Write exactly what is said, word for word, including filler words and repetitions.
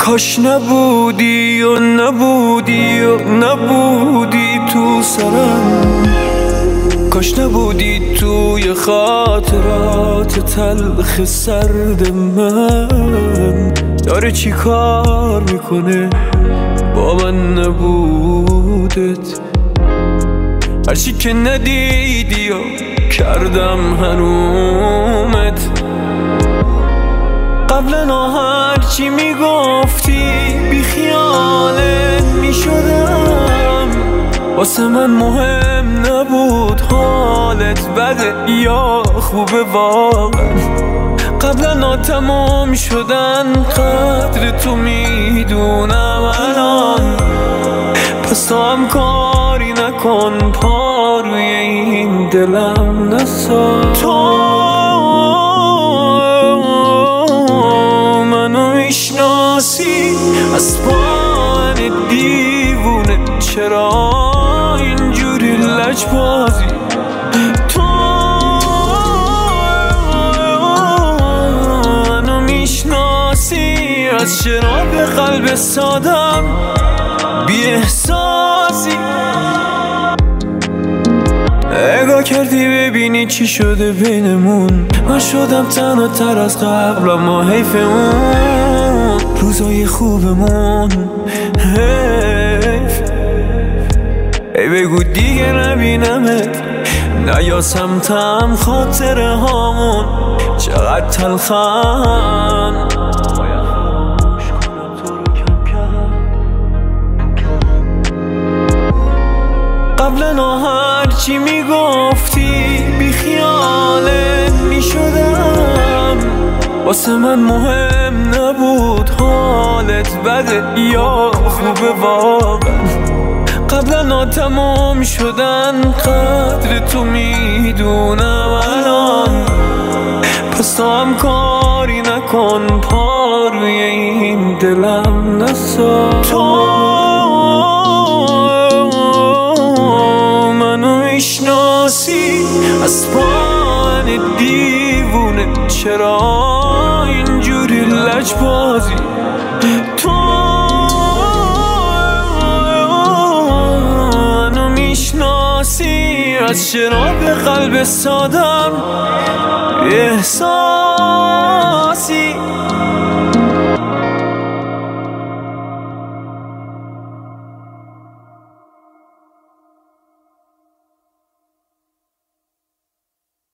کاش نبودی و نبودی و نبودی تو سرم، کاش نبودی توی خاطرات تلخ سرد من. داره چی کار میکنه با من نبودت؟ هرچی که ندیدی و کردم هنومت. قبلا هرچی میگفتی بی خیالت میشدم، واسه من مهم نبود حالت بده یا خوبه واقعا. قبلا تمام شدن قدر تو میدونم الان، پس تو هم کاری نکن پا روی این دلم نسا. تو منو میشناسی از پاهن دیوونه، چرا اینجوری لجبازی؟ تو منو میشناسی از چراغ قلب سادم بی احساسی. نگاه کردی ببینی چی شده بینمون، من شدم تنها تر از قبل اما حیف اون روزای خوبمون. حیف ای بگو دیگه نبینمت، نیا سمتم خاطره هامون چقدر تلخن. قبلا هرچی میگفتی بی خیالت میشدم، واسه من مهم نبود حالت بده یا خوبه واقعا. قبلا تمام شدن قدر تو میدونم الان، پس تو هم کاری نکن پا روی این دلم نسا. تو میشناسی از پاهن دیوونه، چرا اینجوری لجبازی؟ تو منو میشناسی از چراغ قلب سادم احساس